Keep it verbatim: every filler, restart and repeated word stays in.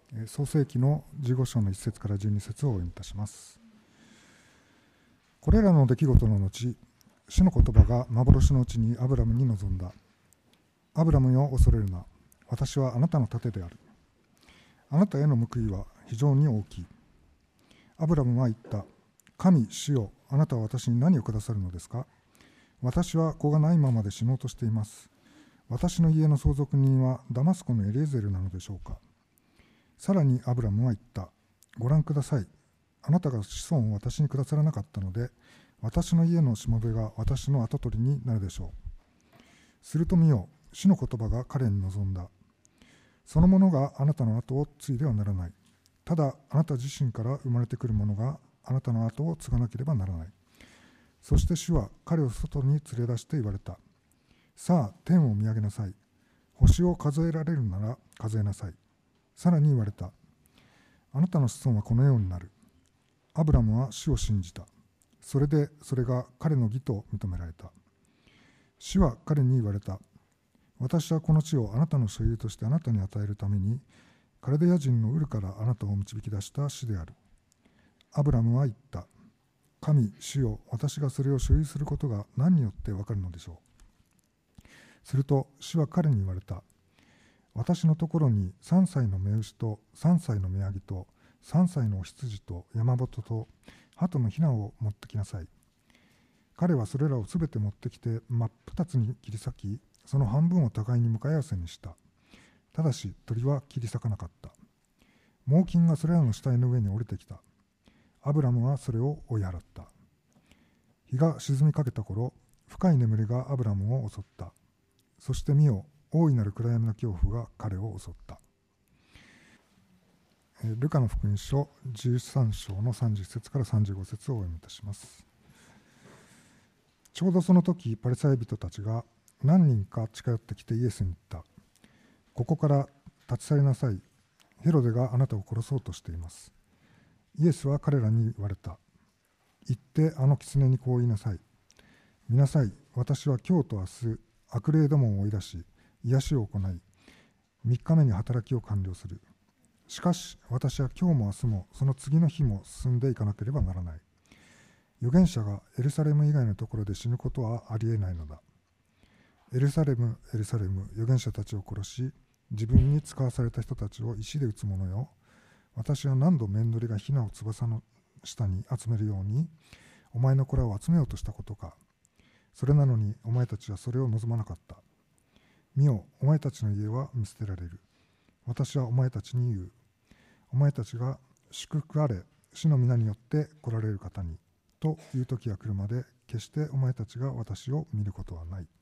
創世記のじゅうご章のいち節からじゅうに節をお読みいたします。これらの出来事の後、主の言葉が幻のうちにアブラムに臨んだ。アブラムよ、恐れるな。私はあなたの盾である。あなたへの報いは非常に大きい。アブラムは言った。神、主よ、あなたは私に何をくださるのですか。私は子がないままで死のうとしています。私の家の相続人はダマスコのエリエゼルなのでしょうか。さらにアブラムは言った。ご覧ください。あなたが子孫を私にくださらなかったので、私の家のしもべが私の跡取りになるでしょう。すると見よ、主の言葉が彼に望んだ。その者があなたの後を継いではならない。ただあなた自身から生まれてくる者があなたの後を継がなければならない。そして主は彼を外に連れ出して言われた。さあ天を見上げなさい。星を数えられるなら数えなさい。さらに言われた。あなたの子孫はこのようになる。アブラムは主を信じた。それでそれが彼の義と認められた。主は彼に言われた。私はこの地をあなたの所有としてあなたに与えるために、カルデア人のウルからあなたを導き出した主である。アブラムは言った。神、主よ、私がそれを所有することが何によってわかるのでしょう。すると主は彼に言われた。私のところにさんさいの雌牛とさんさいの雌ヤギとさんさいのお羊と山本と鳩のひなを持ってきなさい。彼はそれらをすべて持ってきて真っ二つに切り裂き、その半分を互いに向かい合わせにした。ただし鳥は切り裂かなかった。猛禽がそれらの死体の上に降りてきた。アブラムはそれを追い払った。日が沈みかけた頃、深い眠りがアブラムを襲った。そして見よ、大いなる暗闇の恐怖が彼を襲った。ルカの福音書じゅうさん章のさんじゅっ節からさんじゅうご節をお読みいたします。ちょうどその時、パリサイ人たちが何人か近寄ってきてイエスに言った。ここから立ち去りなさい。ヘロデがあなたを殺そうとしています。イエスは彼らに言われた。行ってあの狐にこう言いなさい。見なさい。私は今日と明日、悪霊どもを追い出し、癒しを行い、三日目に働きを完了する。しかし私は今日も明日もその次の日も進んでいかなければならない。預言者がエルサレム以外のところで死ぬことはありえないのだ。エルサレム、エルサレム、預言者たちを殺し、自分に使わされた人たちを石で撃つ者よ。私は何度面取りがヒナを翼の下に集めるように、お前の子らを集めようとしたことか。それなのにお前たちはそれを望まなかった。見よ、お前たちの家は見捨てられる。私はお前たちに言う。お前たちが祝福あれ、主の皆によって来られる方に、という時が来るまで、決してお前たちが私を見ることはない。